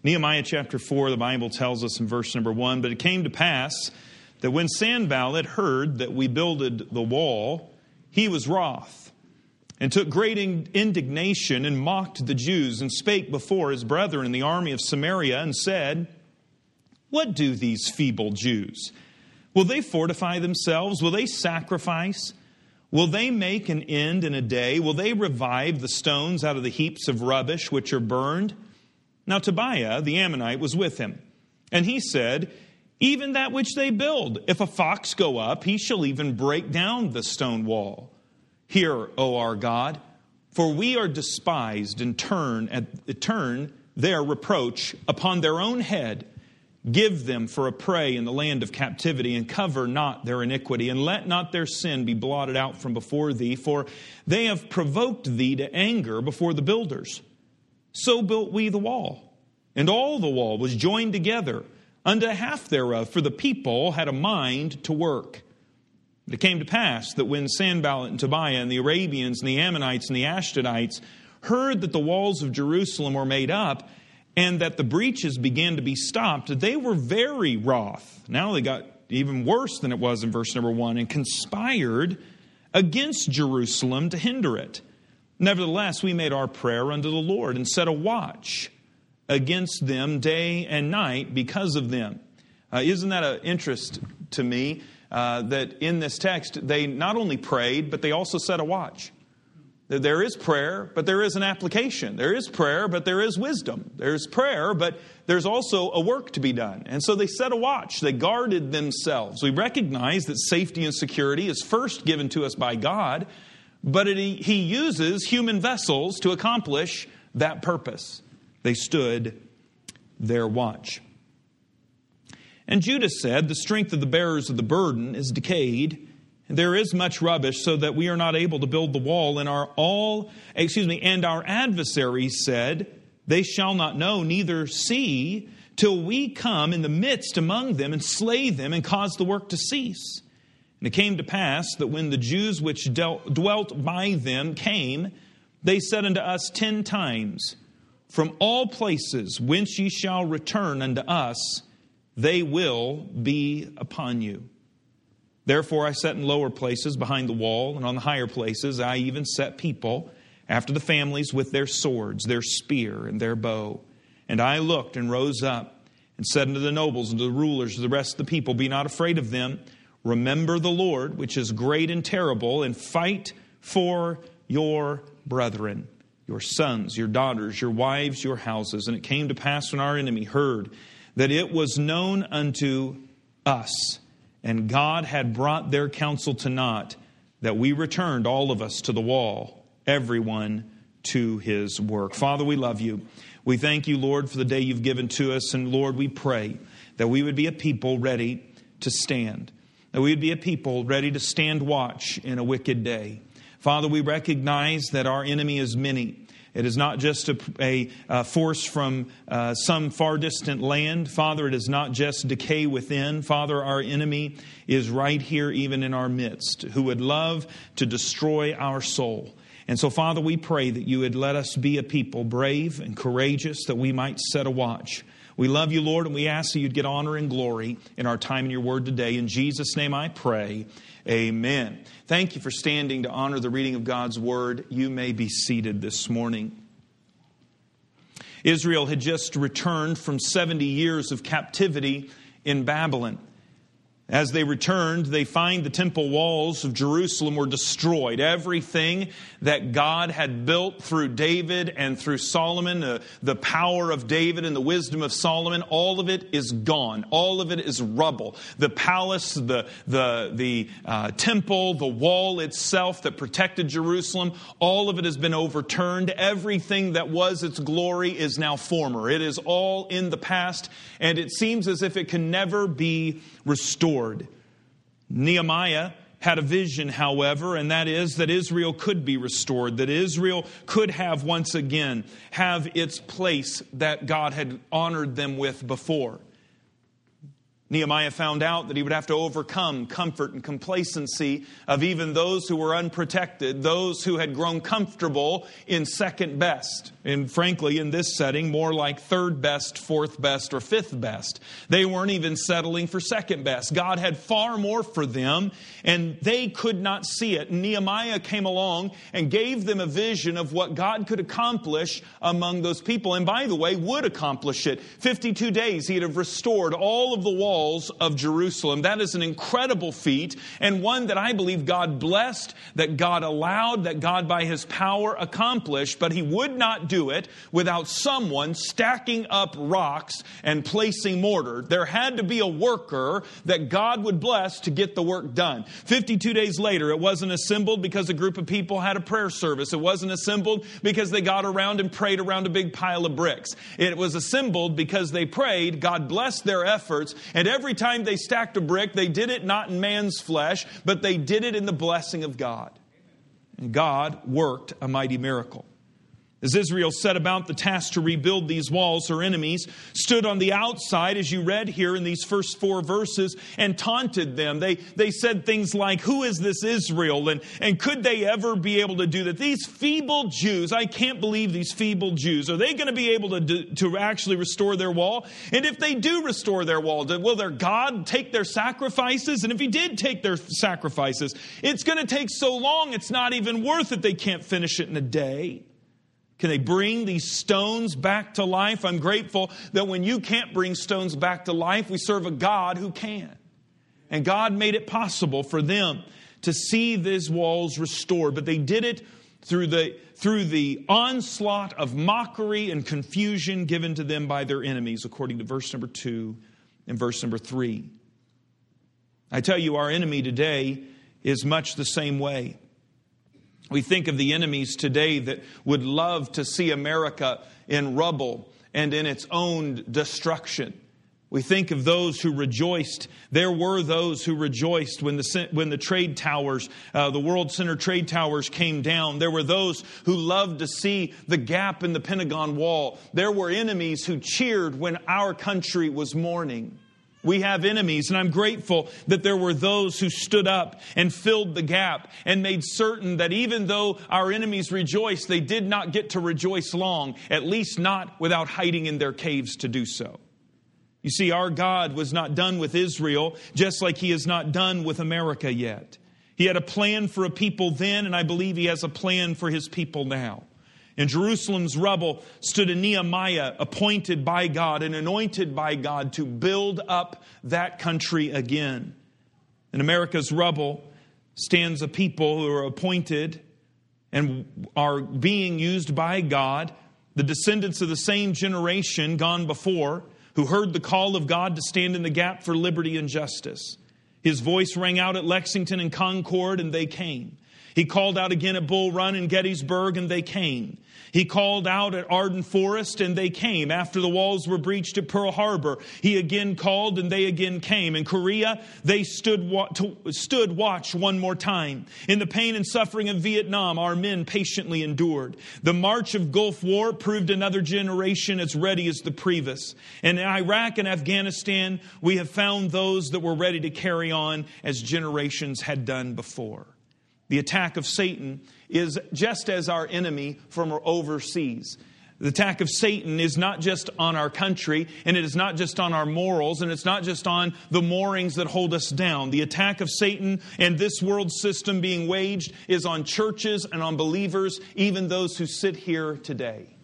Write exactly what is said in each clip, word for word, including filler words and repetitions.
Nehemiah chapter four, the Bible tells us in verse number one, "But it came to pass that when Sanballat heard that we builded the wall, he was wroth, and took great indignation, and mocked the Jews, and spake before his brethren in the army of Samaria, and said, What do these feeble Jews? Will they fortify themselves? Will they sacrifice? Will they make an end in a day? Will they revive the stones out of the heaps of rubbish which are burned?" Now Tobiah the Ammonite was with him, and he said, "Even that which they build, if a fox go up, he shall even break down the stone wall. Hear, O our God, for we are despised, and turn at turn their reproach upon their own head. Give them for a prey in the land of captivity, and cover not their iniquity, and let not their sin be blotted out from before thee, for they have provoked thee to anger before the builders. So built we the wall, and all the wall was joined together unto half thereof, for the people had a mind to work. It came to pass that when Sanballat and Tobiah and the Arabians and the Ammonites and the Ashdodites heard that the walls of Jerusalem were made up, and that the breaches began to be stopped, they were very wroth. Now they got even worse than it was in verse number one, and conspired against Jerusalem to hinder it. Nevertheless, we made our prayer unto the Lord, and set a watch against them day and night because of them. Uh, isn't that an interest to me, uh, that in this text, they not only prayed, but they also set a watch. There is prayer, but there is an application. There is prayer, but there is wisdom. There's prayer, but there's also a work to be done. And so they set a watch. They guarded themselves. We recognize that safety and security is first given to us by God, but it, He uses human vessels to accomplish that purpose. They stood their watch. And Judah said, "The strength of the bearers of the burden is decayed. There is much rubbish, so that we are not able to build the wall. And our all, excuse me, and our adversaries said, They shall not know, neither see, till we come in the midst among them, and slay them, and cause the work to cease. And it came to pass that when the Jews which dealt, dwelt by them came, they said unto us ten times, From all places whence ye shall return unto us, they will be upon you. Therefore I set in lower places behind the wall, and on the higher places I even set people after the families with their swords, their spear, and their bow. And I looked and rose up and said unto the nobles and to the rulers, to the rest of the people, Be not afraid of them. Remember the Lord, which is great and terrible, and fight for your brethren, your sons, your daughters, your wives, your houses. And it came to pass when our enemy heard that it was known unto us, and God had brought their counsel to naught, that we returned all of us to the wall, everyone to his work." Father, we love you. We thank you, Lord, for the day you've given to us. And Lord, we pray that we would be a people ready to stand, that we would be a people ready to stand watch in a wicked day. Father, we recognize that our enemy is many. It is not just a, a, a force from uh, some far distant land. Father, it is not just decay within. Father, our enemy is right here even in our midst, who would love to destroy our soul. And so, Father, we pray that you would let us be a people brave and courageous, that we might set a watch. We love you, Lord, and we ask that you'd get honor and glory in our time in your word today. In Jesus' name I pray, amen. Thank you for standing to honor the reading of God's word. You may be seated this morning. Israel had just returned from seventy years of captivity in Babylon. As they returned, they find the temple walls of Jerusalem were destroyed. Everything that God had built through David and through Solomon, uh, the power of David and the wisdom of Solomon, all of it is gone. All of it is rubble. The palace, the the the uh, temple, the wall itself that protected Jerusalem, all of it has been overturned. Everything that was its glory is now former. It is all in the past, and it seems as if it can never be restored. Nehemiah had a vision, however, and that is that Israel could be restored, that Israel could have once again have its place that God had honored them with before. Nehemiah found out that he would have to overcome comfort and complacency of even those who were unprotected, those who had grown comfortable in second best. And frankly, in this setting, more like third best, fourth best, or fifth best. They weren't even settling for second best. God had far more for them, and they could not see it. Nehemiah came along and gave them a vision of what God could accomplish among those people. And by the way, would accomplish it. fifty-two days, he'd have restored all of the walls of Jerusalem. That is an incredible feat, and one that I believe God blessed, that God allowed, that God by His power accomplished, but He would not do it without someone stacking up rocks and placing mortar. There had to be a worker that God would bless to get the work done. fifty-two days later, it wasn't assembled because a group of people had a prayer service. It wasn't assembled because they got around and prayed around a big pile of bricks. It was assembled because they prayed, God blessed their efforts, and every time they stacked a brick, they did it not in man's flesh, but they did it in the blessing of God. And God worked a mighty miracle. As Israel set about the task to rebuild these walls, her enemies stood on the outside, as you read here in these first four verses, and taunted them. They, they said things like, who is this Israel? And, and could they ever be able to do that? These feeble Jews, I can't believe these feeble Jews. Are they going to be able to, do, to actually restore their wall? And if they do restore their wall, will their God take their sacrifices? And if He did take their sacrifices, it's going to take so long, it's not even worth it. They can't finish it in a day. Can they bring these stones back to life? I'm grateful that when you can't bring stones back to life, we serve a God who can. And God made it possible for them to see these walls restored. But they did it through the, through the onslaught of mockery and confusion given to them by their enemies, according to verse number two and verse number three. I tell you, our enemy today is much the same way. We think of the enemies today that would love to see America in rubble and in its own destruction. We think of those who rejoiced. There were those who rejoiced when the when the trade towers, uh, the World Center trade towers came down. There were those who loved to see the gap in the Pentagon Wall. There were enemies who cheered when our country was mourning. We have enemies, and I'm grateful that there were those who stood up and filled the gap and made certain that even though our enemies rejoiced, they did not get to rejoice long, at least not without hiding in their caves to do so. You see, our God was not done with Israel, just like He is not done with America yet. He had a plan for a people then, and I believe He has a plan for His people now. In Jerusalem's rubble stood a Nehemiah appointed by God and anointed by God to build up that country again. In America's rubble stands a people who are appointed and are being used by God, the descendants of the same generation gone before, who heard the call of God to stand in the gap for liberty and justice. His voice rang out at Lexington and Concord, and they came. He called out again at Bull Run and Gettysburg, and they came. He called out at Arden Forest, and they came. After the walls were breached at Pearl Harbor, He again called, and they again came. In Korea, they stood, wa- to, stood watch one more time. In the pain and suffering of Vietnam, our men patiently endured. The march of Gulf War proved another generation as ready as the previous. In Iraq and Afghanistan, we have found those that were ready to carry on as generations had done before. The attack of Satan is just as our enemy from overseas. The attack of Satan is not just on our country, and it is not just on our morals, and it's not just on the moorings that hold us down. The attack of Satan and this world system being waged is on churches and on believers, even those who sit here today.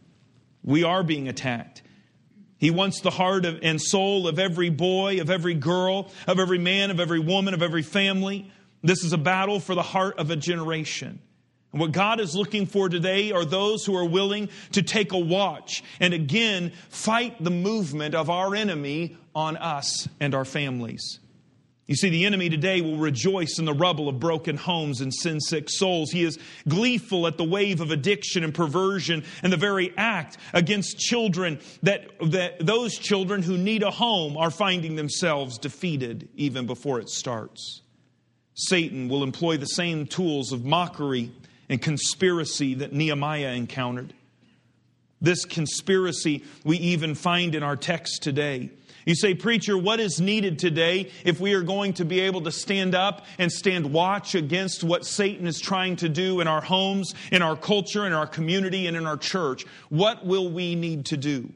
We are being attacked. He wants the heart of, and soul of every boy, of every girl, of every man, of every woman, of every family. This is a battle for the heart of a generation. And what God is looking for today are those who are willing to take a watch and again fight the movement of our enemy on us and our families. You see, the enemy today will rejoice in the rubble of broken homes and sin-sick souls. He is gleeful at the wave of addiction and perversion and the very act against children that, that those children who need a home are finding themselves defeated even before it starts. Satan will employ the same tools of mockery and conspiracy that Nehemiah encountered. This conspiracy we even find in our text today. You say, preacher, what is needed today if we are going to be able to stand up and stand watch against what Satan is trying to do in our homes, in our culture, in our community, and in our church? What will we need to do?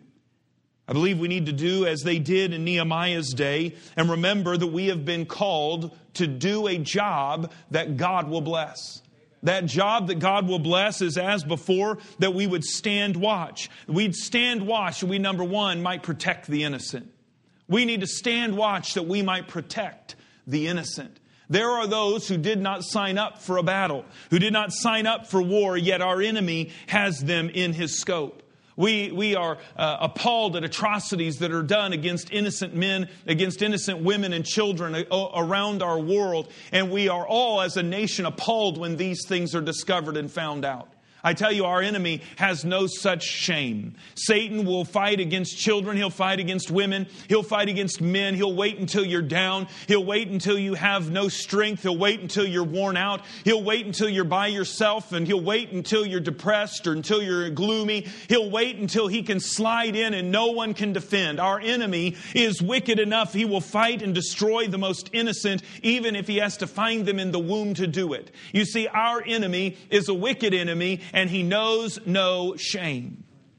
I believe we need to do as they did in Nehemiah's day, and remember that we have been called to do a job that God will bless. That job that God will bless is, as before, that we would stand watch. We'd stand watch, and we, number one, might protect the innocent. We need to stand watch that we might protect the innocent. There are those who did not sign up for a battle, who did not sign up for war, yet our enemy has them in his scope. We, we are uh, appalled at atrocities that are done against innocent men, against innocent women and children a- around our world. And we are all, as a nation, appalled when these things are discovered and found out. I tell you, our enemy has no such shame. Satan will fight against children. He'll fight against women. He'll fight against men. He'll wait until you're down. He'll wait until you have no strength. He'll wait until you're worn out. He'll wait until you're by yourself, and he'll wait until you're depressed or until you're gloomy. He'll wait until he can slide in and no one can defend. Our enemy is wicked enough. He will fight and destroy the most innocent, even if he has to find them in the womb to do it. You see, our enemy is a wicked enemy, and he knows no shame.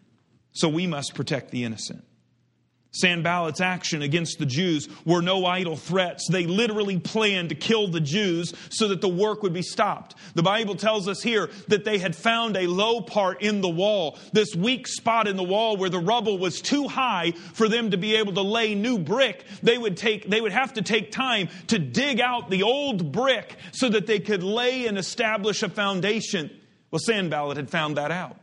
So we must protect the innocent. Sanballat's action against the Jews were no idle threats. They literally planned to kill the Jews so that the work would be stopped. The Bible tells us here that they had found a low part in the wall, this weak spot in the wall where the rubble was too high for them to be able to lay new brick. They would take, they would have to take time to dig out the old brick so that they could lay and establish a foundation. Well, Sanballat had found that out.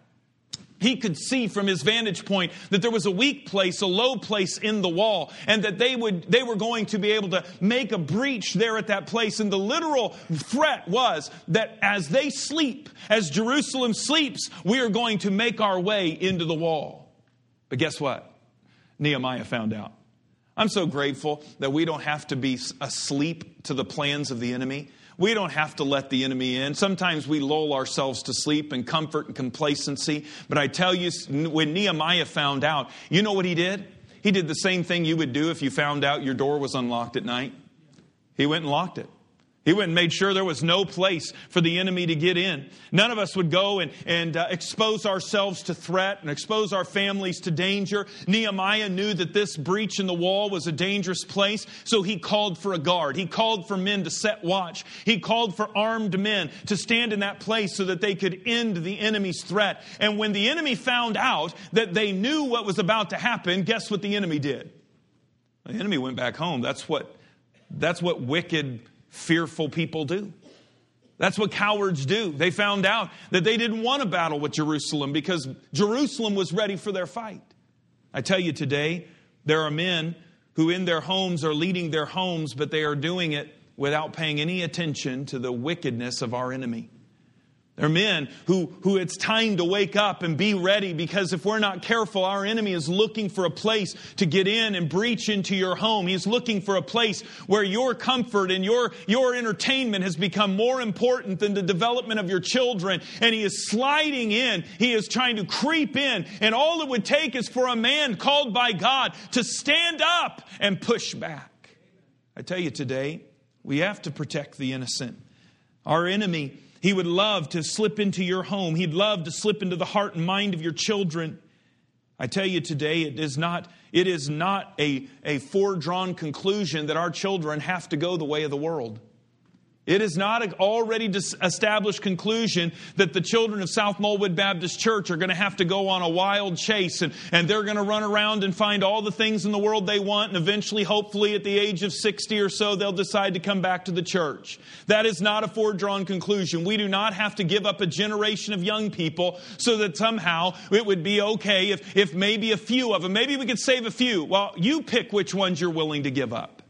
He could see from his vantage point that there was a weak place, a low place in the wall, and that they would they were going to be able to make a breach there at that place. And the literal threat was that as they sleep, as Jerusalem sleeps, we are going to make our way into the wall. But guess what? Nehemiah found out. I'm so grateful that we don't have to be asleep to the plans of the enemy. We don't have to let the enemy in. Sometimes we lull ourselves to sleep in comfort and complacency. But I tell you, when Nehemiah found out, you know what he did? He did the same thing you would do if you found out your door was unlocked at night. He went and locked it. He went and made sure there was no place for the enemy to get in. None of us would go and, and uh, expose ourselves to threat and expose our families to danger. Nehemiah knew that this breach in the wall was a dangerous place, so he called for a guard. He called for men to set watch. He called for armed men to stand in that place so that they could end the enemy's threat. And when the enemy found out that they knew what was about to happen, guess what the enemy did? The enemy went back home. That's what, that's what wicked, fearful people do. That's what cowards do. They found out that they didn't want to battle with Jerusalem because Jerusalem was ready for their fight. I tell you today, there are men who in their homes are leading their homes, but they are doing it without paying any attention to the wickedness of our enemy. There are men who, who it's time to wake up and be ready, because if we're not careful, our enemy is looking for a place to get in and breach into your home. He's looking for a place where your comfort and your, your entertainment has become more important than the development of your children. And he is sliding in. He is trying to creep in. And all it would take is for a man called by God to stand up and push back. I tell you today, we have to protect the innocent. Our enemy, he would love to slip into your home. He'd love to slip into the heart and mind of your children. I tell you today, it is not, it is not a, a foredrawn conclusion that our children have to go the way of the world. It is not an already established conclusion that the children of South Moldwood Baptist Church are going to have to go on a wild chase and, and they're going to run around and find all the things in the world they want, and eventually, hopefully, at the age of sixty or so, they'll decide to come back to the church. That is not a foredrawn conclusion. We do not have to give up a generation of young people so that somehow it would be okay if, if maybe a few of them, maybe we could save a few. Well, you pick which ones you're willing to give up.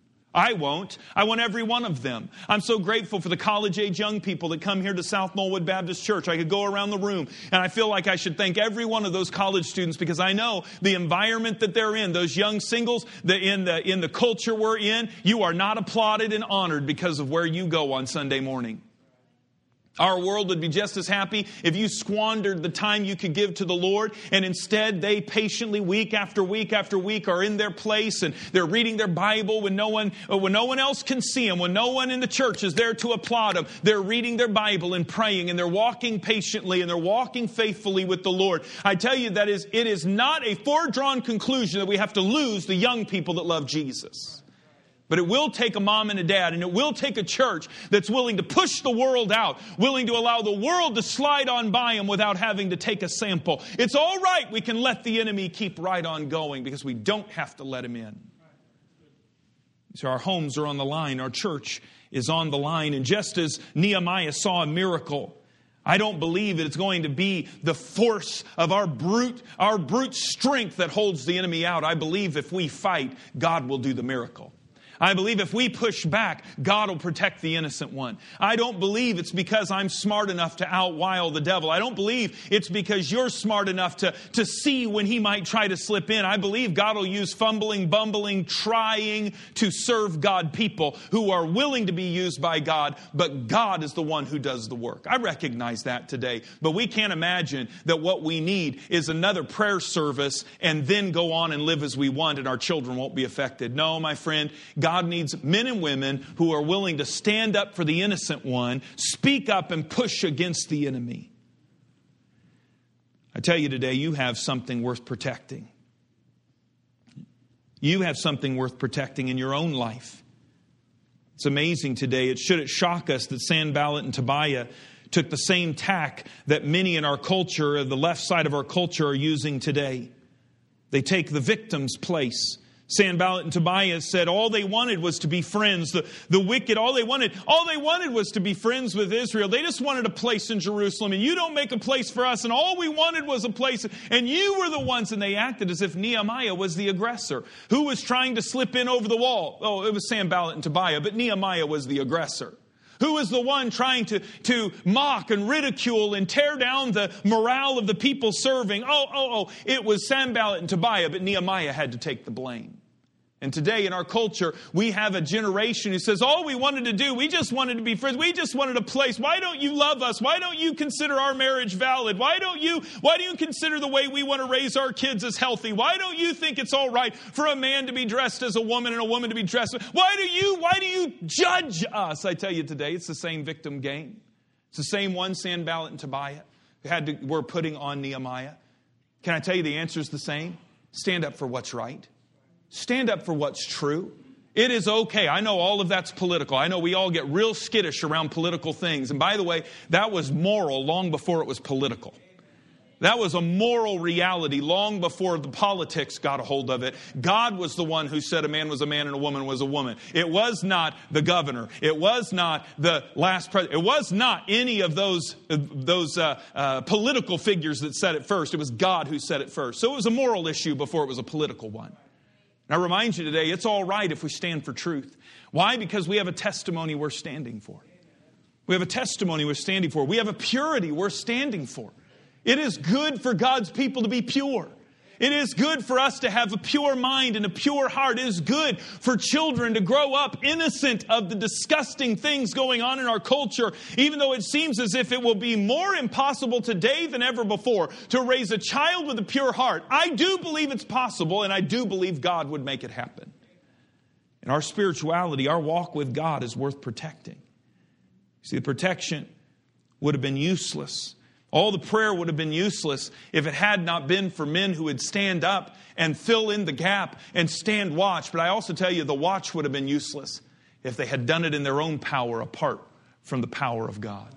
I won't. I want every one of them. I'm so grateful for the college-age young people that come here to South Moldwood Baptist Church. I could go around the room, and I feel like I should thank every one of those college students, because I know the environment that they're in, those young singles, the, in, the, in the culture we're in, you are not applauded and honored because of where you go on Sunday morning. Our world would be just as happy if you squandered the time you could give to the Lord, and instead they patiently, week after week after week, are in their place and they're reading their Bible when no one when no one else can see them, when no one in the church is there to applaud them. They're reading their Bible and praying, and they're walking patiently and they're walking faithfully with the Lord. I tell you, that is, it is not a foredrawn conclusion that we have to lose the young people that love Jesus. But it will take a mom and a dad, and it will take a church that's willing to push the world out, willing to allow the world to slide on by them without having to take a sample. It's all right, we can let the enemy keep right on going because we don't have to let him in. So our homes are on the line, our church is on the line, and just as Nehemiah saw a miracle, I don't believe that it's going to be the force of our brute, our brute strength that holds the enemy out. I believe if we fight, God will do the miracle. I believe if we push back, God will protect the innocent one. I don't believe it's because I'm smart enough to outwile the devil. I don't believe it's because you're smart enough to, to see when he might try to slip in. I believe God will use fumbling, bumbling, trying to serve God people who are willing to be used by God, but God is the one who does the work. I recognize that today, but we can't imagine that what we need is another prayer service and then go on and live as we want and our children won't be affected. No, my friend, God needs men and women who are willing to stand up for the innocent one, speak up and push against the enemy. I tell you today, you have something worth protecting. You have something worth protecting in your own life. It's amazing today. It should it shock us that Sanballat and Tobiah took the same tack that many in our culture, the left side of our culture, are using today. They take the victim's place. Sanballat and Tobiah said all they wanted was to be friends. The, the wicked, all they wanted, all they wanted was to be friends with Israel. They just wanted a place in Jerusalem, and you don't make a place for us, and all we wanted was a place, and you were the ones, and they acted as if Nehemiah was the aggressor. Who was trying to slip in over the wall? Oh, it was Sanballat and Tobiah, but Nehemiah was the aggressor. Who was the one trying to, to mock and ridicule and tear down the morale of the people serving? Oh, oh, oh, it was Sanballat and Tobiah, but Nehemiah had to take the blame. And today in our culture, we have a generation who says, all we wanted to do, we just wanted to be friends. We just wanted a place. Why don't you love us? Why don't you consider our marriage valid? Why don't you, why do you consider the way we want to raise our kids as healthy? Why don't you think it's all right for a man to be dressed as a woman and a woman to be dressed? Why do you, why do you judge us? I tell you today, it's the same victim game. It's the same one Sanballat and Tobiah had to, were putting on Nehemiah. Can I tell you the answer is the same? Stand up for what's right. Stand up for what's true. It is okay. I know all of that's political. I know we all get real skittish around political things. And by the way, that was moral long before it was political. That was a moral reality long before the politics got a hold of it. God was the one who said a man was a man and a woman was a woman. It was not the governor. It was not the last president. It was not any of those, those uh, uh, political figures that said it first. It was God who said it first. So it was a moral issue before it was a political one. And I remind you today, it's all right if we stand for truth. Why? Because we have a testimony we're standing for. We have a testimony we're standing for. We have a purity we're standing for. It is good for God's people to be pure. It is good for us to have a pure mind and a pure heart. It is good for children to grow up innocent of the disgusting things going on in our culture, even though it seems as if it will be more impossible today than ever before to raise a child with a pure heart. I do believe it's possible, and I do believe God would make it happen. And our spirituality, our walk with God is worth protecting. See, the protection would have been useless. All the prayer would have been useless if it had not been for men who would stand up and fill in the gap and stand watch. But I also tell you, the watch would have been useless if they had done it in their own power apart from the power of God.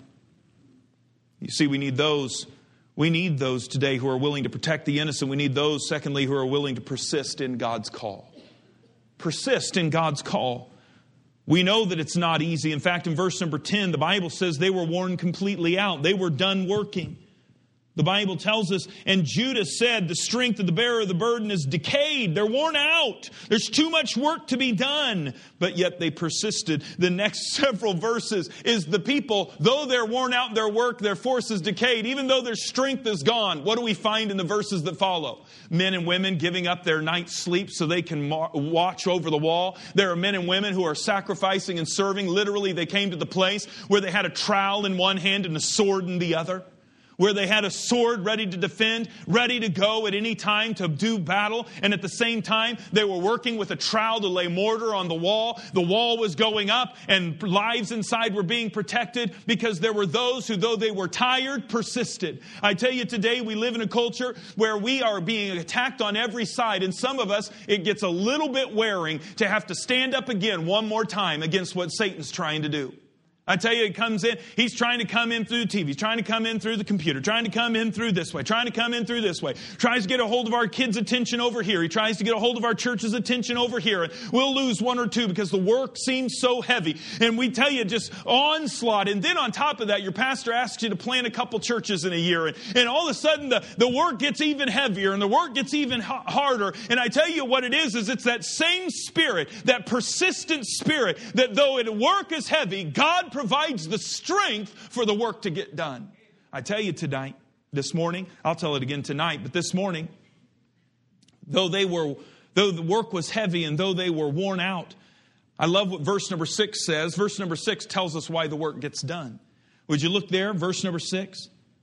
You see, we need those, we need those today who are willing to protect the innocent. We need those, secondly, who are willing to persist in God's call. Persist in God's call. We know that it's not easy. In fact, in verse number ten, the Bible says they were worn completely out. They were done working. The Bible tells us, and Judah said, the strength of the bearer of the burden is decayed. They're worn out. There's too much work to be done. But yet they persisted. The next several verses is the people, though they're worn out in their work, their force is decayed. Even though their strength is gone, what do we find in the verses that follow? Men and women giving up their night's sleep so they can mar- watch over the wall. There are men and women who are sacrificing and serving. Literally, they came to the place where they had a trowel in one hand and a sword in the other, where they had a sword ready to defend, ready to go at any time to do battle. And at the same time, they were working with a trowel to lay mortar on the wall. The wall was going up and lives inside were being protected because there were those who, though they were tired, persisted. I tell you, today we live in a culture where we are being attacked on every side. And some of us, it gets a little bit wearing to have to stand up again one more time against what Satan's trying to do. I tell you, he comes in, he's trying to come in through the T V, he's trying to come in through the computer, trying to come in through this way, trying to come in through this way, tries to get a hold of our kids' attention over here, he tries to get a hold of our church's attention over here, and we'll lose one or two because the work seems so heavy. And we tell you, just onslaught. And then on top of that, your pastor asks you to plant a couple churches in a year, and, and all of a sudden the, the work gets even heavier and the work gets even ha- harder. And I tell you what it is, is it's that same spirit, that persistent spirit, that though it work is heavy, God provides the strength for the work to get done. I tell you tonight, this morning, I'll tell it again tonight, but this morning, though they were, though the work was heavy and though they were worn out, I love what verse number six says. Verse number six tells us why the work gets done. Would you look there? Verse number six.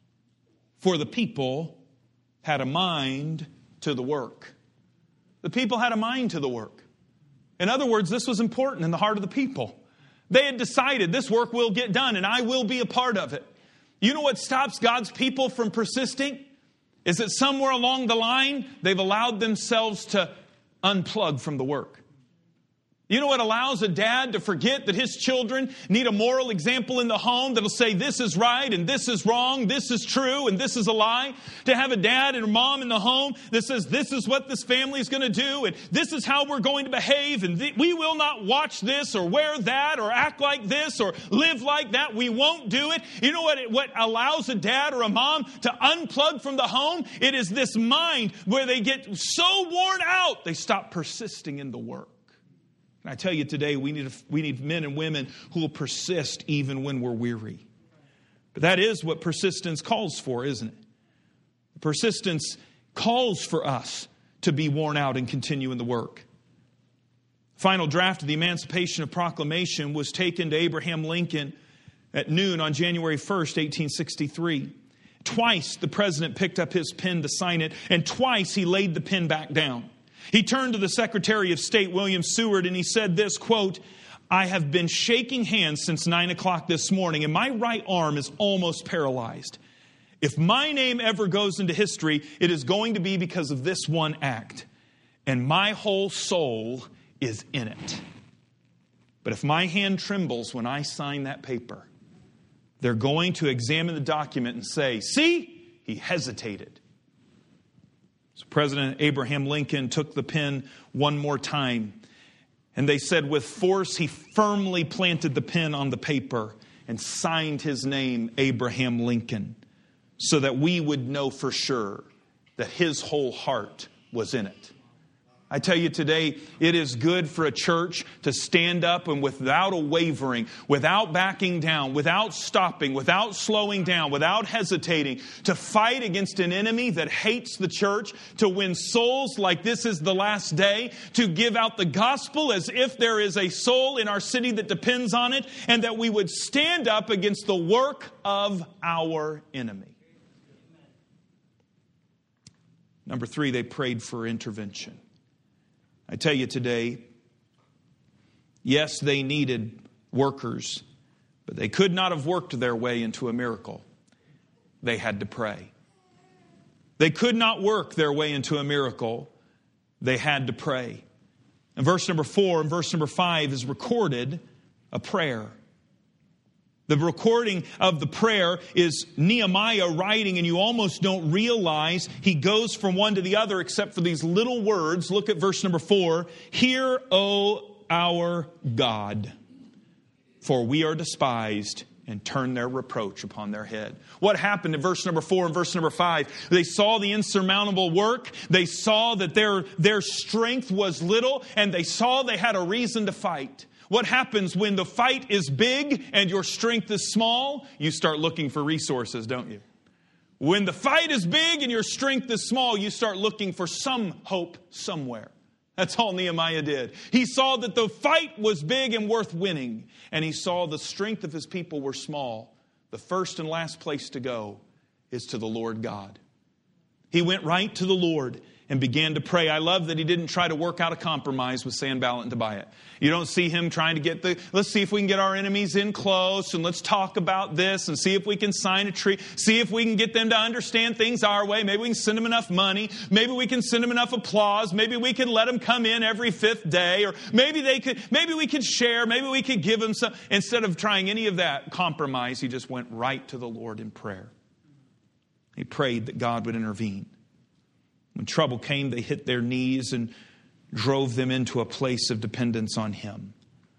For the people had a mind to the work. The people had a mind to the work. In other words, this was important in the heart of the people. They had decided this work will get done and I will be a part of it. You know what stops God's people from persisting? Is that somewhere along the line, they've allowed themselves to unplug from the work. You know what allows a dad to forget that his children need a moral example in the home that'll say this is right and this is wrong, this is true and this is a lie? To have a dad and a mom in the home that says this is what this family is going to do and this is how we're going to behave and th- we will not watch this or wear that or act like this or live like that. We won't do it. You know what, what allows a dad or a mom to unplug from the home? It is this mind where they get so worn out, they stop persisting in the work. I tell you today, we need, we need men and women who will persist even when we're weary. But that is what persistence calls for, isn't it? Persistence calls for us to be worn out and continue in the work. Final draft of the Emancipation of Proclamation was taken to Abraham Lincoln at noon on January first, eighteen sixty-three. Twice the president picked up his pen to sign it, and twice he laid the pen back down. He turned to the Secretary of State, William Seward, and he said this, quote, I have been shaking hands since nine o'clock this morning, and my right arm is almost paralyzed. If my name ever goes into history, it is going to be because of this one act, and my whole soul is in it. But if my hand trembles when I sign that paper, they're going to examine the document and say, see, he hesitated. So President Abraham Lincoln took the pen one more time. And they said with force, he firmly planted the pen on the paper and signed his name, Abraham Lincoln, so that we would know for sure that his whole heart was in it. I tell you today, it is good for a church to stand up and without a wavering, without backing down, without stopping, without slowing down, without hesitating, to fight against an enemy that hates the church, to win souls like this is the last day, to give out the gospel as if there is a soul in our city that depends on it, and that we would stand up against the work of our enemy. Number three, they prayed for intervention. I tell you today, yes, they needed workers, but they could not have worked their way into a miracle. They had to pray. They could not work their way into a miracle. They had to pray. And verse number four and verse number five is recorded a prayer. The recording of the prayer is Nehemiah writing, and you almost don't realize he goes from one to the other except for these little words. Look at verse number four. Hear, O our God, for we are despised and turn their reproach upon their head. What happened in verse number four and verse number five? They saw the insurmountable work. They saw that their, their strength was little, and they saw they had a reason to fight. What happens when the fight is big and your strength is small? You start looking for resources, don't you? When the fight is big and your strength is small, you start looking for some hope somewhere. That's all Nehemiah did. He saw that the fight was big and worth winning, and he saw the strength of his people were small. The first and last place to go is to the Lord God. He went right to the Lord and began to pray. I love that he didn't try to work out a compromise with Sanballat and Tobiah. You don't see him trying to get the, let's see if we can get our enemies in close, and let's talk about this and see if we can sign a treaty, see if we can get them to understand things our way. Maybe we can send them enough money. Maybe we can send them enough applause. Maybe we can let them come in every fifth day, or maybe they could, maybe we could share. Maybe we could give them some. Instead of trying any of that compromise, he just went right to the Lord in prayer. He prayed that God would intervene. When trouble came, they hit their knees and drove them into a place of dependence on him.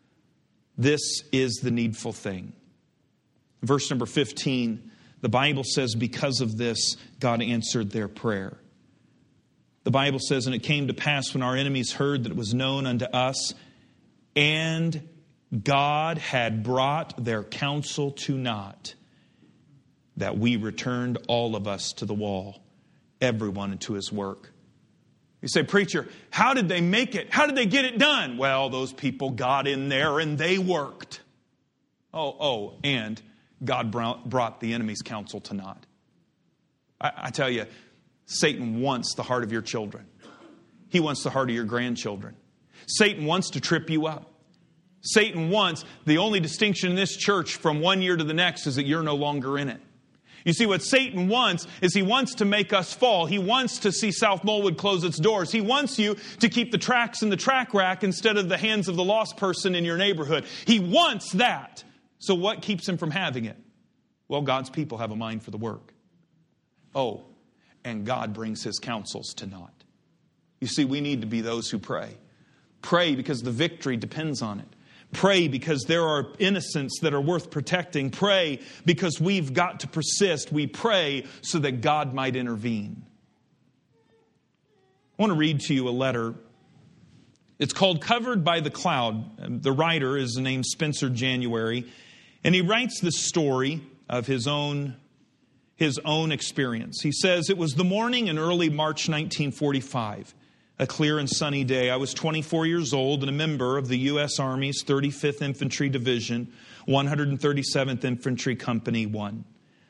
This is the needful thing. Verse number fifteen, the Bible says, because of this, God answered their prayer. The Bible says, and it came to pass when our enemies heard that it was known unto us, and God had brought their counsel to naught, that we returned all of us to the wall, everyone into his work. You say, preacher, how did they make it? How did they get it done? Well, those people got in there and they worked. Oh, oh, and God brought the enemy's counsel to naught. I, I tell you, Satan wants the heart of your children. He wants the heart of your grandchildren. Satan wants to trip you up. Satan wants, the only distinction in this church from one year to the next is that you're no longer in it. You see, what Satan wants is he wants to make us fall. He wants to see South Moldwood close its doors. He wants you to keep the tracks in the track rack instead of the hands of the lost person in your neighborhood. He wants that. So what keeps him from having it? Well, God's people have a mind for the work. Oh, and God brings his counsels to naught. You see, we need to be those who pray. Pray because the victory depends on it. Pray because there are innocents that are worth protecting. Pray because we've got to persist. We pray so that God might intervene. I want to read to you a letter. It's called Covered by the Cloud. The writer is named Spencer January, and he writes this story of his own, his own experience. He says, it was the morning in early March nineteen forty-five. A clear and sunny day. I was twenty-four years old and a member of the U S Army's thirty-fifth Infantry Division, one hundred thirty-seventh Infantry Company one.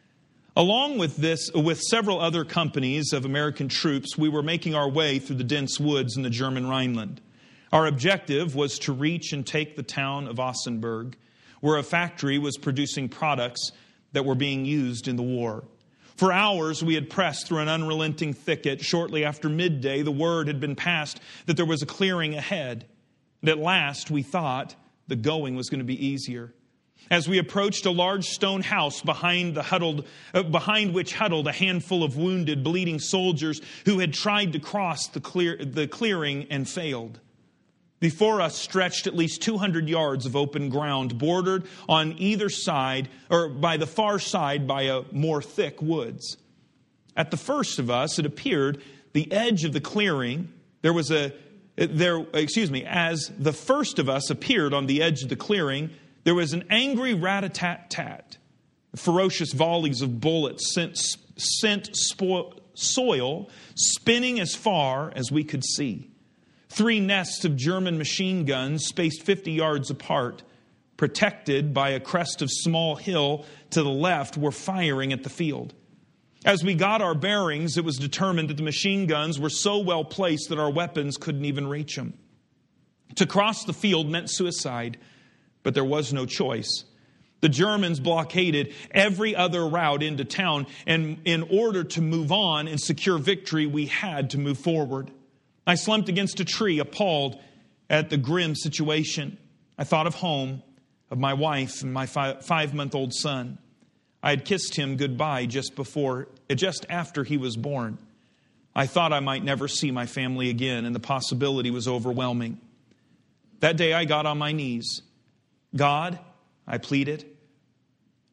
Along with this, with several other companies of American troops, we were making our way through the dense woods in the German Rhineland. Our objective was to reach and take the town of Ossenberg, where a factory was producing products that were being used in the war. For hours, we had pressed through an unrelenting thicket. Shortly after midday, the word had been passed that there was a clearing ahead. And at last, we thought the going was going to be easier. As we approached a large stone house behind, the huddled, uh, behind which huddled a handful of wounded, bleeding soldiers who had tried to cross the, clear, the clearing and failed. Before us stretched at least two hundred yards of open ground, bordered on either side, or by the far side by a more thick woods. At the first of us, it appeared the edge of the clearing, there was a, there, excuse me, as the first of us appeared on the edge of the clearing, there was an angry rat-a-tat-tat. Ferocious volleys of bullets sent, sent spo- soil spinning as far as we could see. Three nests of German machine guns spaced fifty yards apart, protected by a crest of small hill to the left, were firing at the field. As we got our bearings, it was determined that the machine guns were so well placed that our weapons couldn't even reach them. To cross the field meant suicide, but there was no choice. The Germans blockaded every other route into town, and in order to move on and secure victory, we had to move forward. I slumped against a tree, appalled at the grim situation. I thought of home, of my wife and my five-month-old son. I had kissed him goodbye just before, just after he was born. I thought I might never see my family again, and the possibility was overwhelming. That day I got on my knees. God, I pleaded,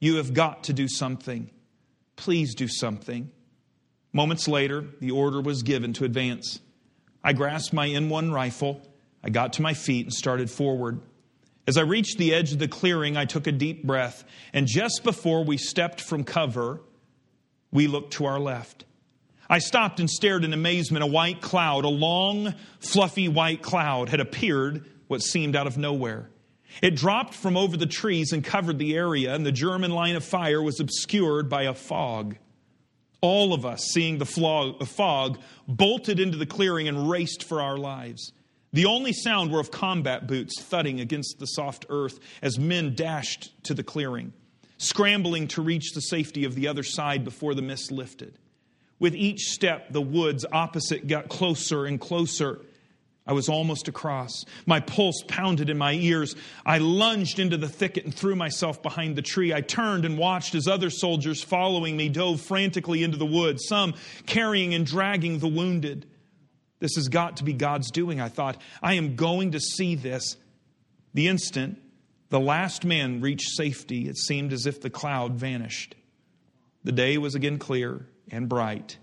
You have got to do something. Please do something." Moments later, the order was given to advance. I grasped my M one rifle. I got to my feet and started forward. As I reached the edge of the clearing, I took a deep breath. And just before we stepped from cover, we looked to our left. I stopped and stared in amazement. A white cloud, a long, fluffy white cloud had appeared what seemed out of nowhere. It dropped from over the trees and covered the area, and the German line of fire was obscured by a fog. All of us, seeing the fog, bolted into the clearing and raced for our lives. The only sound were of combat boots thudding against the soft earth as men dashed to the clearing, scrambling to reach the safety of the other side before the mist lifted. With each step, the woods opposite got closer and closer. I was almost across. My pulse pounded in my ears. I lunged into the thicket and threw myself behind the tree. I turned and watched as other soldiers following me dove frantically into the woods, some carrying and dragging the wounded. This has got to be God's doing, I thought. I am going to see this. The instant the last man reached safety, it seemed as if the cloud vanished. The day was again clear and bright.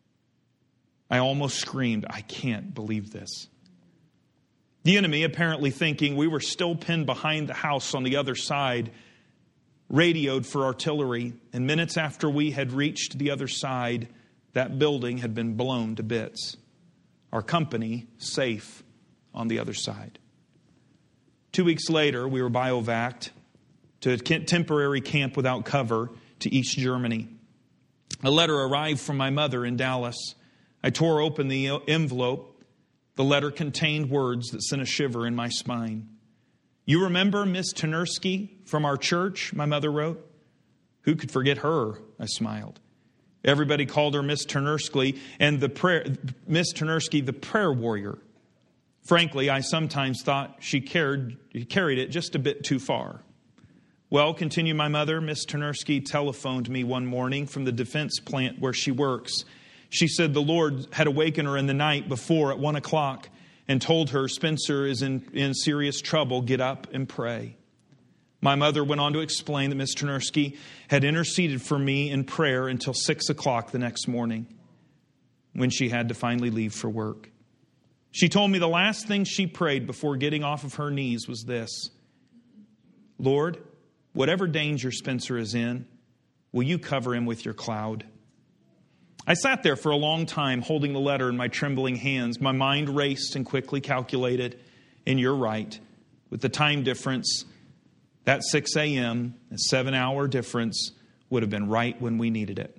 I almost screamed, "I can't believe this." The enemy, apparently thinking we were still pinned behind the house on the other side, radioed for artillery. And minutes after we had reached the other side, that building had been blown to bits. Our company safe on the other side. Two weeks later, we were biovac'd to a temporary camp without cover to East Germany. A letter arrived from my mother in Dallas. I tore open the envelope. The letter contained words that sent a shiver in my spine. "You remember Miss Ternersky from our church?" my mother wrote. "Who could forget her?" I smiled. Everybody called her Miss Ternersky, and the prayer, Miss Ternersky, the prayer warrior. Frankly, I sometimes thought she cared, carried it just a bit too far. "Well," continued my mother, "Miss Ternersky telephoned me one morning from the defense plant where she works. She said the Lord had awakened her in the night before at one o'clock and told her Spencer is in, in serious trouble. Get up and pray." My mother went on to explain that Miss Ternersky had interceded for me in prayer until six o'clock the next morning when she had to finally leave for work. She told me the last thing she prayed before getting off of her knees was this: "Lord, whatever danger Spencer is in, will you cover him with your cloud?" I sat there for a long time holding the letter in my trembling hands. My mind raced and quickly calculated. And you're right. With the time difference, that six a.m., a seven-hour difference, would have been right when we needed it.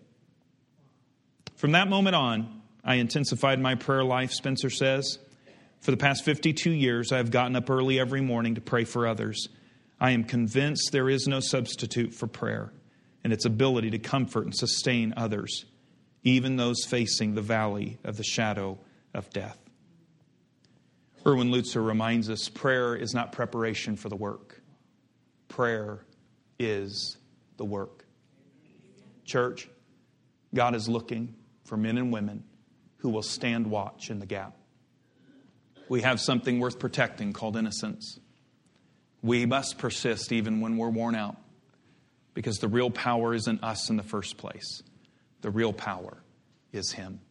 From that moment on, I intensified my prayer life, Spencer says. For the past fifty-two years, I have gotten up early every morning to pray for others. I am convinced there is no substitute for prayer and its ability to comfort and sustain others, even those facing the valley of the shadow of death. Erwin Lutzer reminds us prayer is not preparation for the work. Prayer is the work. Church, God is looking for men and women who will stand watch in the gap. We have something worth protecting called innocence. We must persist even when we're worn out, because the real power isn't us in the first place. The real power is Him.